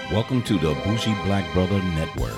Welcome to the Bougie Black Brother Network.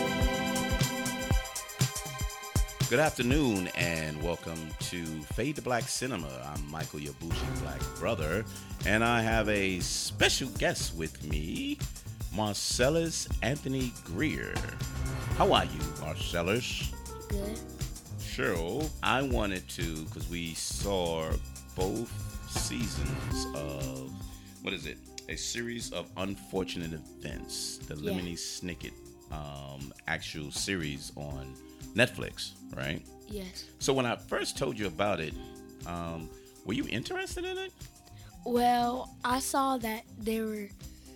Good afternoon and welcome to Fade to Black Cinema. I'm Michael, your Bougie Black Brother, and I have a special guest with me, Marcellus Anthony Greer. How are you, Marcellus? Good. Sure. I wanted to, because we saw both seasons of, what is it? A series of unfortunate events. The Lemony Snicket actual series on Netflix, right? Yes. So when I first told you about it, were you interested in it? Well, I saw that there were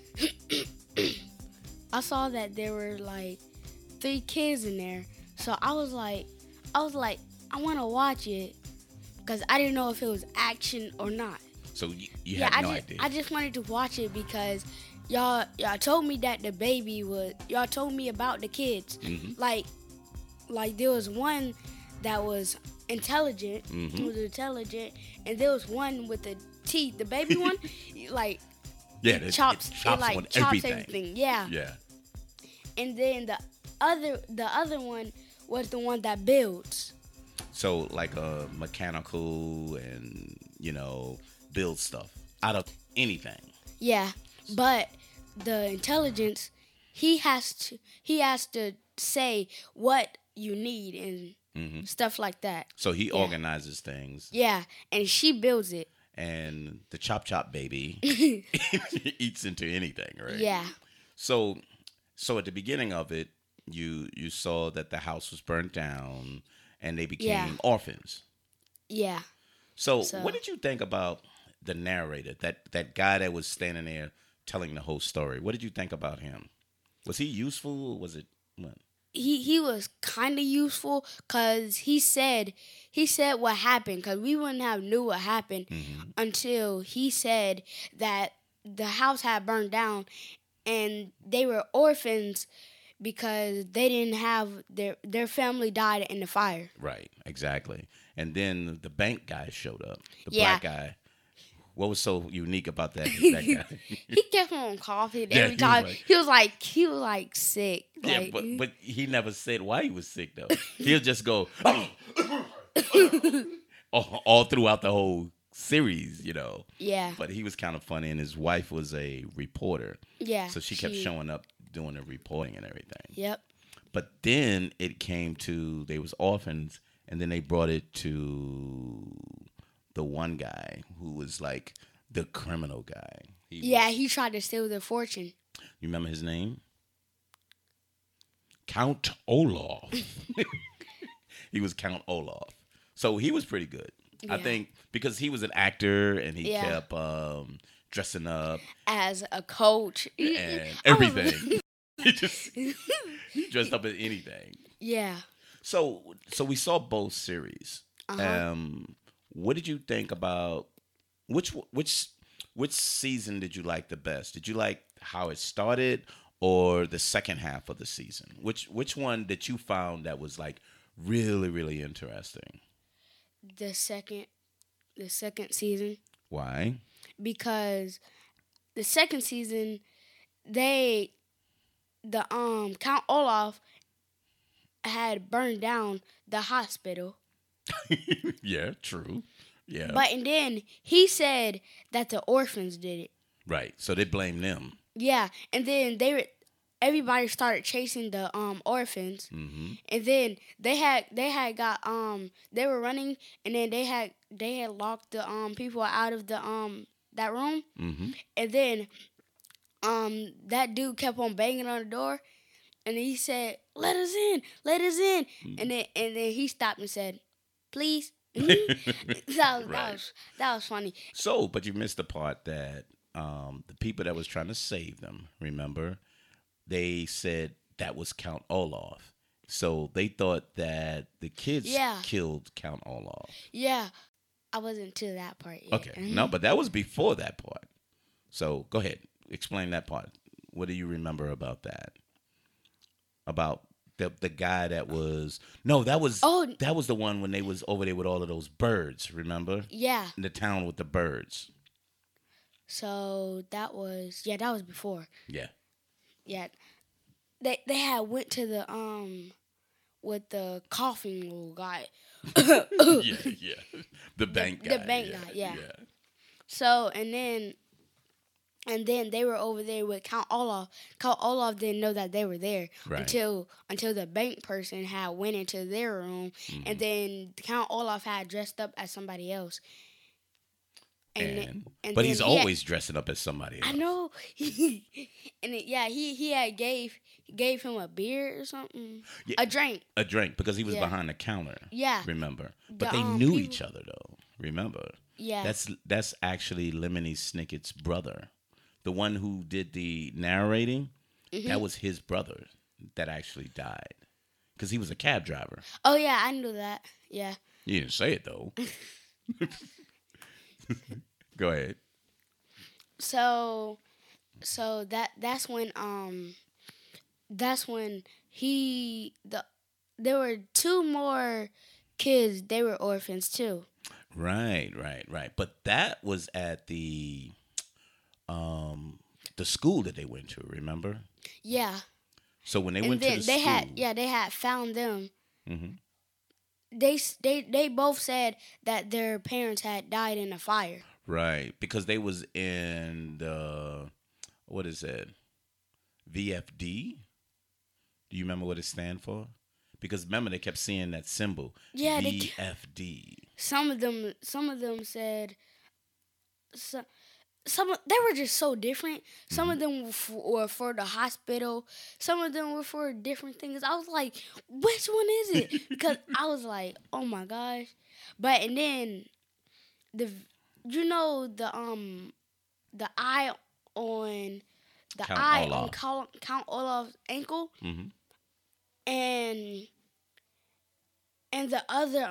like 3 kids in there. So I was like, I want to watch it because I didn't know if it was action or not. So you had no idea. I just wanted to watch it because y'all told me that the baby was. Y'all told me about the kids. Mm-hmm. Like there was one that was intelligent. Mm-hmm. He was intelligent, and there was one with the teeth. The baby one, like it chops on everything. Yeah. Yeah. And then the other one was the one that builds. So like a mechanical and build stuff out of anything. Yeah, but the intelligence, he has to say what you need and stuff like that. So he organizes things. Yeah, and she builds it. And the chop baby eats into anything, right? Yeah. So at the beginning of it, you saw that the house was burnt down and they became orphans. Yeah. So what did you think about the narrator, that guy that was standing there telling the whole story? What did you think about him? Was he useful? Or was it what? He was kind of useful because he said what happened, because we wouldn't have knew what happened until he said that the house had burned down and they were orphans because they didn't have their family died in the fire. Right, exactly. And then the bank guy showed up, the Yeah. black guy. What was so unique about that guy? He kept on coughing every he time. was He was like sick. Yeah, Like, but he never said why he was sick though. He'll just go all throughout the whole series, Yeah. But he was kind of funny, and his wife was a reporter. Yeah. So she kept showing up doing the reporting and everything. Yep. But then it came to they was orphans, and then they brought it to the one guy who was like the criminal guy. He tried to steal their fortune. You remember his name? Count Olaf. He was Count Olaf. So he was pretty good. Yeah. I think because he was an actor and he kept dressing up As a coach. and everything. He dressed up as anything. Yeah. So we saw both series. Uh-huh. What did you think about which season did you like the best? Did you like how it started or the second half of the season? Which one that you found that was like really, really interesting? The second season, Why? because the second season Count Olaf had burned down the hospital. Yeah, true. Yeah. And then he said that the orphans did it. Right. So they blame them. Yeah, and then everybody started chasing the orphans. Mm-hmm. And then they were running, and then they had locked the people out of the that room. Mm-hmm. And then that dude kept on banging on the door, and he said, let us in. Mm-hmm. And then he stopped and said, please. Right. That was funny. So, but you missed the part that the people that was trying to save them, remember, they said that was Count Olaf. So they thought that the kids killed Count Olaf. Yeah, I wasn't to that part yet. Okay, no, but that was before that part. So go ahead, explain that part. What do you remember about that? About the guy that was that was the one when they was over there with all of those birds. Remember? Yeah. In the town with the birds. So that was before. Yeah. yeah, they had went to the with the coughing little guy. Yeah, yeah. The bank guy. The bank yeah, guy, yeah. Yeah. So and then they were over there with Count Olaf. Count Olaf didn't know that they were there Right. until the bank person had went into their room, and then Count Olaf had dressed up as somebody else. And and but then he's he had- always dressing up as somebody else. I know. He had gave him a beer or something, Yeah. a drink. A drink because he was Yeah. behind the counter. Yeah. Remember? But The, they knew people- each other though. Remember? Yeah. That's actually Lemony Snicket's brother. The one who did the narrating, Mm-hmm. that was his brother that actually died. Because he was a cab driver. Oh yeah, I knew that. Yeah. You didn't say it though. Go ahead. So that's when there were two more kids. They were orphans too. Right. But that was at the school that they went to, remember? Yeah. So when they And went to then the they school, they had found them. Mhm. They both said that their parents had died in a fire. Right, because they was in the, what is it? VFD? Do you remember what it stand for? Because remember they kept seeing that symbol. Yeah, VFD. Some of them said they were just so different. Some of them were for the hospital. Some of them were for different things. I was like, which one is it? Because I was like, oh my gosh. But and then the eye on Count Olaf's ankle, Mhm. and the other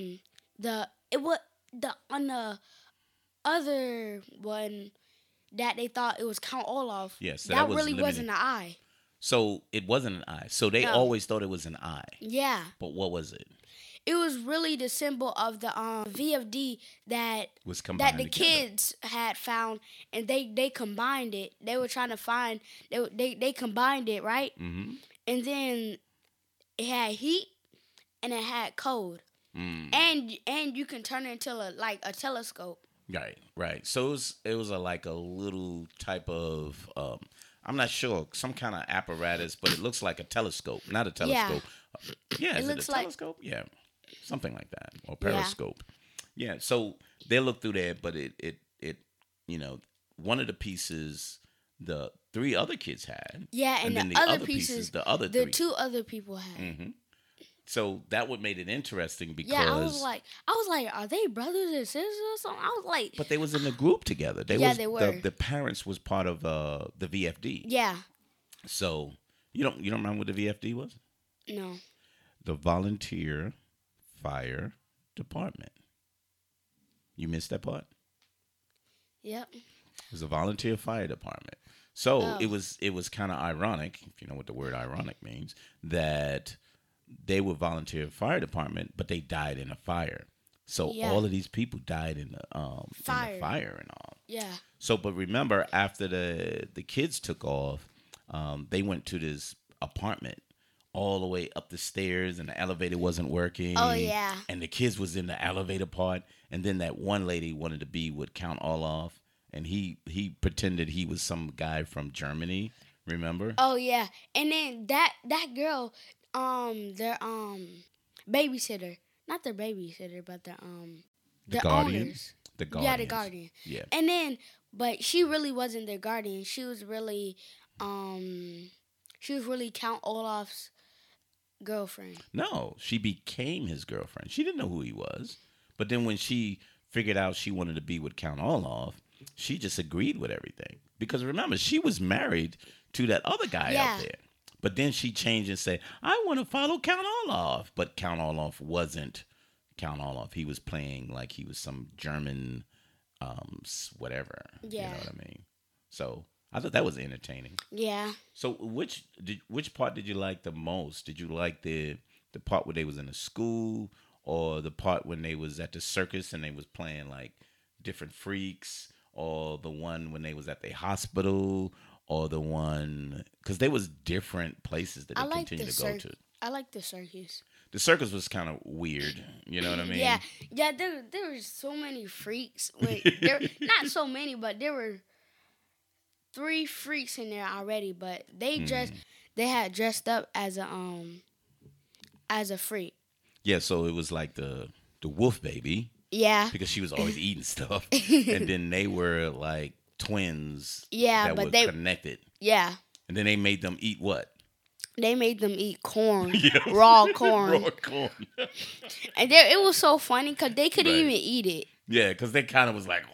on the other one that they thought it was Count Olaf. Yes, so that was really limited. wasn't an eye. So it wasn't an eye. So they No. always thought it was an eye. Yeah, But what was it? it was really the symbol of the VFD that Was combined the together. kids had found, and they combined it. They were trying to find they combined it, right? Mhm. And then it had heat and it had cold, Mm. and you can turn it into a telescope. Right. So it was like a little type of I'm not sure, some kind of apparatus, but it looks like a telescope, not a telescope. Yeah, It is looks it a like- telescope? Yeah, something like that, or periscope. Yeah. So they look through there, but it one of the pieces the three other kids had. Yeah, and then the the other other pieces, the other the three. two other people had. Mhm. So that what made it interesting because Yeah, I was like, are they brothers and sisters or something? I was like, but they was in a group together. They Yeah, they were. The parents was part of the VFD. yeah, So you don't remember what the VFD was? no, The Volunteer Fire Department. You missed that part? yep, It was a volunteer fire department. So Oh. it was kind of ironic, if you know what the word ironic means, that they were volunteer fire department, but they died in a fire. So Yeah. all of these people died in the Fire. fire and all. yeah, So, but remember, after the kids took off, they went to this apartment all the way up the stairs, and the elevator wasn't working. Oh, yeah. And the kids was in the elevator part, and then that one lady wanted to be with Count Olaf, and he pretended he was some guy from Germany. Remember? oh yeah, and then that girl, their babysitter, not their babysitter, but the Guardian? owners. The Yeah, the Guardians. guardian. Yeah. And then, but she really wasn't their guardian. She was really Count Olaf's girlfriend. No, she became his girlfriend. She didn't know who he was. But then when she figured out she wanted to be with Count Olaf, she just agreed with everything. Because remember, she was married to that other guy Yeah. out there. But then she changed and said, I want to follow Count Olaf. But Count Olaf wasn't Count Olaf. He was playing like he was some German whatever. Yeah. You know what I mean? So I thought that was entertaining. Yeah. So which part did you like the most? Did you like the part where they was in the school, or the part when they was at the circus and they was playing like different freaks, or the one when they was at the hospital, or the one because there was different places that I they like continued to go to. I like the circus. The circus was kind of weird. You know what I mean? Yeah, yeah. There were so many freaks. Wait, there not so many, but there were 3 freaks in there already. But they had dressed up as a freak. Yeah, so it was like the wolf baby Yeah, because she was always eating stuff, and then they were like twins. Yeah, that but were they- connected, yeah. and then they made them eat what? They made them eat corn, Yeah. raw corn, Raw corn. and it was so funny because they couldn't Right. even eat it. Yeah, because they kind of was like,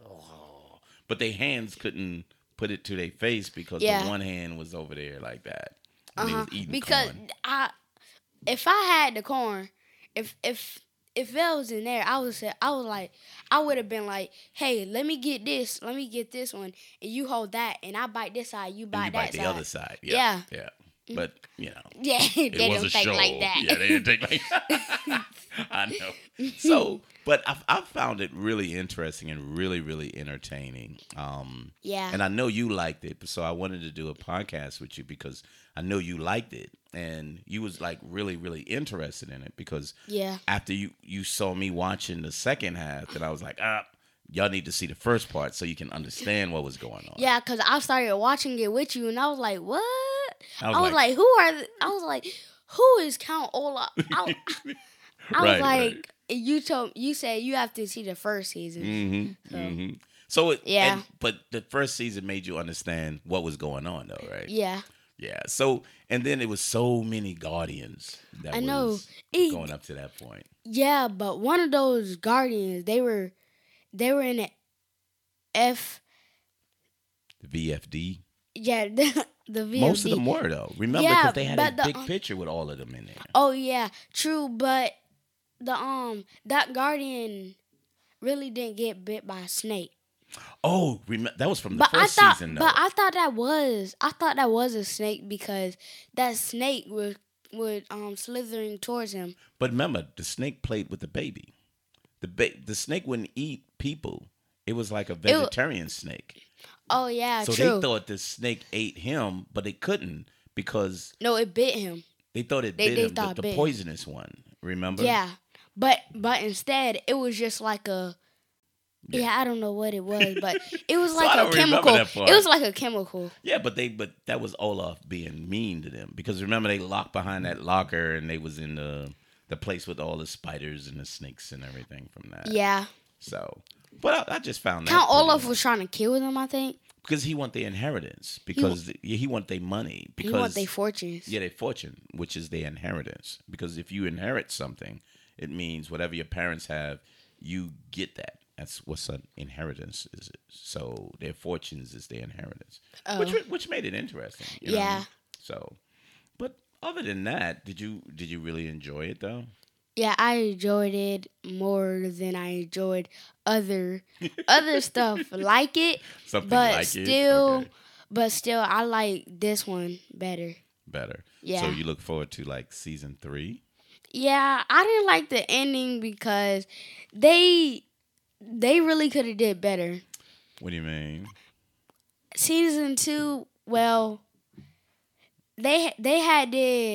but their hands couldn't put it to their face because Yeah. the one hand was over there like that. And they was eating Because corn. if I had the corn, if it was in there, I would have been like, hey, let me get this one, and you hold that, and I bite this side, you And bite you that bite the side. other side. Yeah. Yeah. But, you know. Yeah, It they was don't a think show. like that. Yeah, they didn't think like I know. So, but I found it really interesting and really, really entertaining. Yeah. And I know you liked it, so I wanted to do a podcast with you because I know you liked it, and you was like really, really interested in it because Yeah. after you saw me watching the second half, then I was like, y'all need to see the first part so you can understand what was going on. Yeah, because I started watching it with you, and I was like, what? I I was was like- like, I was like, who is Count Olaf? I was Right, like, you said you have to see the first season. Mm-hmm. So Yeah. but the first season made you understand what was going on, though, right? Yeah. Yeah. So and then it was so many Guardians that I know. was It- going up to that point. Yeah, but one of those Guardians, they were in the F. The VFD. Yeah, the VFD. Most of them were though. Remember, Yeah, because they had a but the, big picture with all of them in there. Oh yeah, true. But the that Guardian really didn't get bit by a snake. Oh, that was from the But first I thought, season, though. but I thought that was a snake because that snake would slithering towards him. But remember, the snake played with the baby. The snake wouldn't eat people. It was like a vegetarian snake. Oh yeah, So true. they thought the snake ate him, but they couldn't because No, it bit him. they thought it They bit him, thought it the bit him. poisonous one. Remember? Yeah, but instead it was just like a. Yeah, I don't know what it was, but it was So like I a don't remember chemical. that part. It was like a chemical. Yeah, but that was Olaf being mean to them because remember they locked behind that locker and they was in the place with all the spiders and the snakes and everything from that. Yeah. So, but I just found that Count pretty Olaf nice. was trying to kill them, I think. because he want their inheritance because he want their money because He want their fortunes. yeah, their fortune, which is their inheritance. Because if you inherit something, it means whatever your parents have, you get that. That's what's an inheritance is. So their fortunes is their inheritance, which made it interesting. You know? Yeah. So, but other than that, did you really enjoy it though? Yeah, I enjoyed it more than I enjoyed other stuff like it. Something But like still, it. Okay. but still, I like this one better. Better. Yeah. So you look forward to like season 3? Yeah, I didn't like the ending because they really could have did better. What do you mean? Season 2, well, they had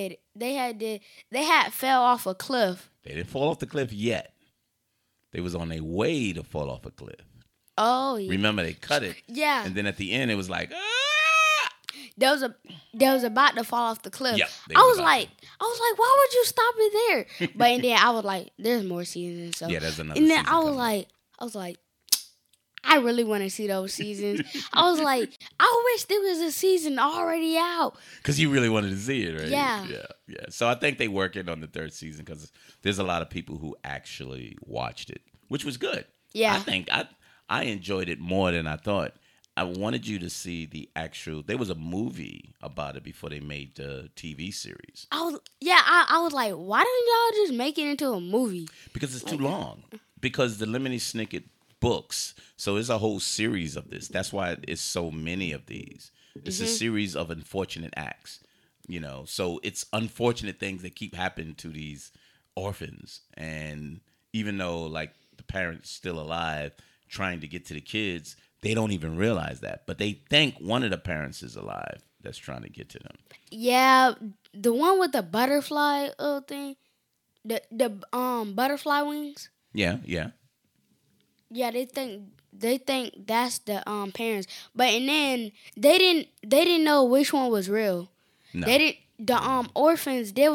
fell off a cliff. They didn't fall off the cliff yet. They was on their way to fall off a cliff. Oh yeah, Remember, they cut it. yeah. And then at the end, it was like, They was about to fall off the cliff. Yep, they I was was about like, why would you stop it there? But then I was like, there's more seasons. So Yeah, there's another And then season I was coming. like, I really want to see those seasons. I was like, I wish there was a season already out. because you really wanted to see it, right? Yeah. Yeah. So I think they working on the 3rd season because there's a lot of people who actually watched it, which was good. Yeah. I think I enjoyed it more than I thought. I wanted you to see the actual. There was a movie about it before they made the TV series I was like, why don't y'all just make it into a movie? because it's too long. Because the Lemony Snicket books, so it's a whole series of this. That's why it's so many of these. It's a series of unfortunate acts, So it's unfortunate things that keep happening to these orphans, and even though like the parents still alive, trying to get to the kids, They don't even realize that, but they think one of the parents is alive that's trying to get to them. Yeah, the one with the butterfly thing, the butterfly wings. Yeah. Yeah, they think that's the parents, but and then they didn't know which one was real. No. They didn't. The orphans. They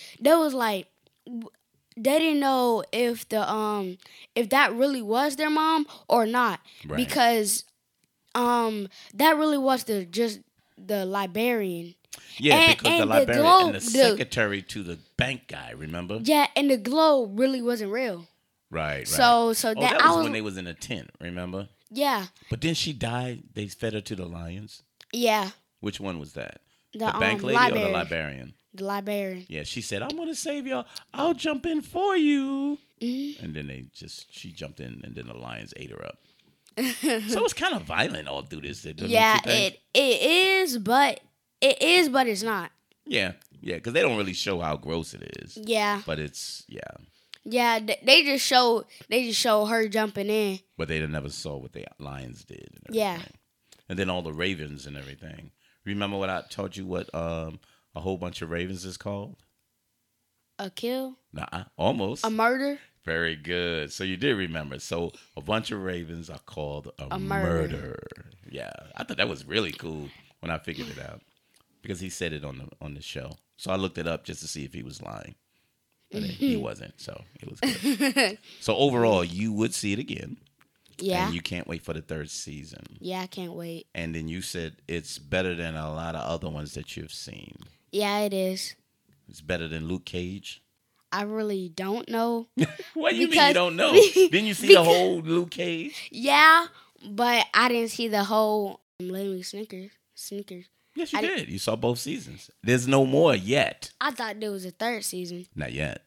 didn't know if if that really was their mom or not, Right. because that really was the librarian. Yeah, because the and librarian globe, and the secretary to the bank guy, remember? Yeah, and the globe really wasn't real. Right. So that that was when they was in a tent, remember? Yeah. But then she died. They fed her to the lions. Yeah. Which one was that? The bank lady or the librarian? The librarian. Yeah, she said, "I'm gonna save y'all. I'll jump in for you." Mm-hmm. And then she jumped in, and then the lions ate her up. So it's kind of violent all through this. Yeah, it is, but it's not. Yeah, because they don't really show how gross it is. Yeah. But it's Yeah, they just show her jumping in. But they never saw what the lions did. And yeah. And then all the ravens and everything. Remember what I taught you? What a whole bunch of ravens is called? A kill? Nah, almost. A murder? Very good. So you did remember. So a bunch of ravens are called a murder. Yeah, I thought that was really cool when I figured it out, because he said it on the show. So I looked it up just to see if he was lying. But he wasn't, so it was good. So overall, you would see it again. Yeah. And you can't wait for the third season. Yeah, I can't wait. And then you said it's better than a lot of other ones that you've seen. Yeah, it is. It's better than Luke Cage? I really don't know. What do you mean you don't know? Didn't you see the whole Luke Cage? Yeah, but I didn't see the whole Lemony Snickers. Yes, you did. You saw both seasons. There's no more yet. I thought there was a third season. Not yet.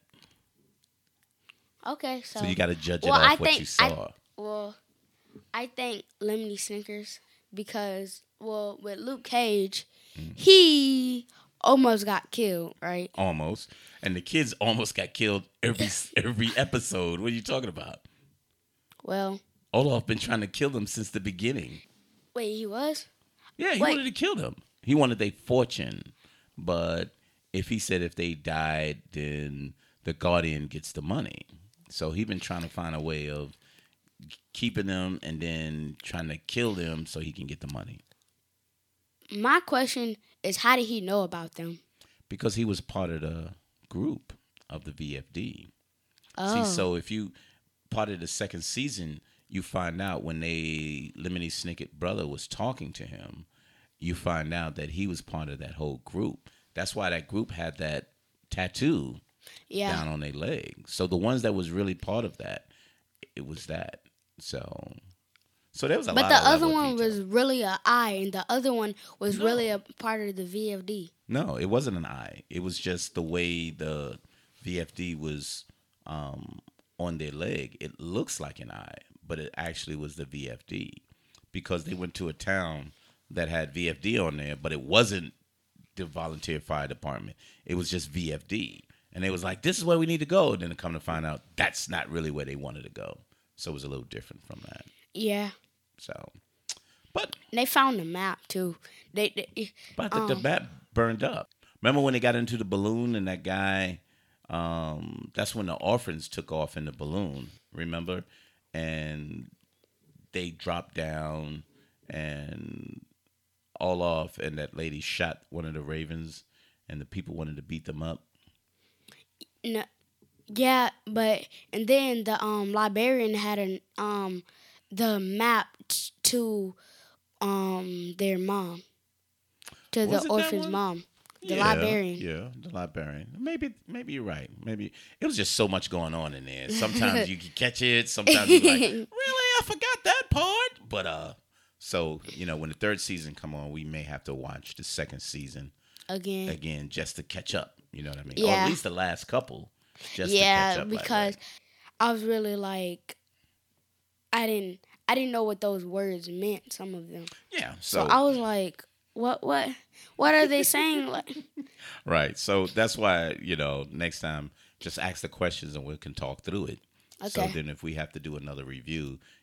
Okay, so you got to judge it off what you saw. I think Lemony Snickers, because with Luke Cage, he almost got killed, right? Almost. And the kids almost got killed every episode. What are you talking about? Well, Olaf been trying to kill them since the beginning. Wait, he was? Yeah, he wanted to kill them. He wanted their fortune. But if they died, then the Guardian gets the money. So he been trying to find a way of keeping them and then trying to kill them so he can get the money. My question is, how did he know about them? Because he was part of the group of the VFD. Oh. See, so if you part of the second season, you find out when Lemony Snicket brother was talking to him, you find out that he was part of that whole group. That's why that group had that tattoo down on their leg. So the ones that was really part of that, it was that. So there was a lot of. But the other one was really an eye, and the other one was really a part of the VFD. No, it wasn't an eye. It was just the way the VFD was on their leg. It looks like an eye, but it actually was the VFD, because they went to a town that had VFD on there, but it wasn't the volunteer fire department. It was just VFD. And they was like, this is where we need to go. And then to come to find out, that's not really where they wanted to go. So it was a little different from that. Yeah. So, but they found the map too. But the map burned up. Remember when they got into the balloon and that guy? That's when the orphans took off in the balloon. Remember, and they dropped down, and Olaf and that lady shot one of the ravens, and the people wanted to beat them up. No. Yeah, but and then the librarian had the map to their mom, to the orphan's mom, the librarian. Yeah, the librarian. Maybe you're right. Maybe it was just so much going on in there. Sometimes you can catch it. Sometimes you're like, really, I forgot that part. But so when the third season come on, we may have to watch the second season again just to catch up. You know what I mean? Yeah. Or at least the last couple. Just to catch up, because I was really like, I didn't know what those words meant. Some of them. Yeah. So I was like, what are they saying? Like, right. So that's why next time just ask the questions and we can talk through it. Okay. So then if we have to do another review,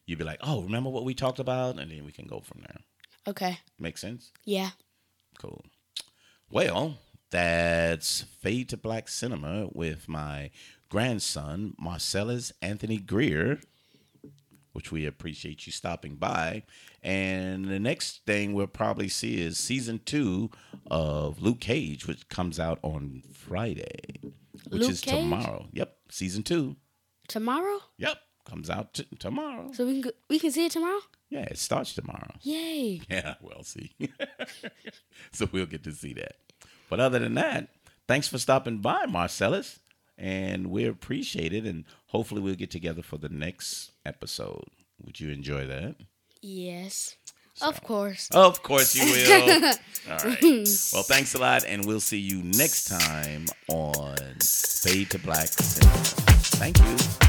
you'll be like, oh, remember what we talked about? And then we can go from there. Okay. Make sense? Yeah. Cool. Well, that's Fade to Black Cinema with my grandson, Marcellus Anthony Greer, which we appreciate you stopping by. And the next thing we'll probably see is season 2 of Luke Cage, which comes out on Friday, which Luke is Cage? tomorrow. Yep, season 2. Tomorrow? Yep, comes out tomorrow. So we can see it tomorrow? Yeah, it starts tomorrow. Yay. Yeah, we'll see. So we'll get to see that. But other than that, thanks for stopping by, Marcellus. And we appreciate it. And hopefully we'll get together for the next episode. Would you enjoy that? Yes. Of course. Of course you will. All right. Well, thanks a lot. And we'll see you next time on Fade to Black Cinema. Thank you.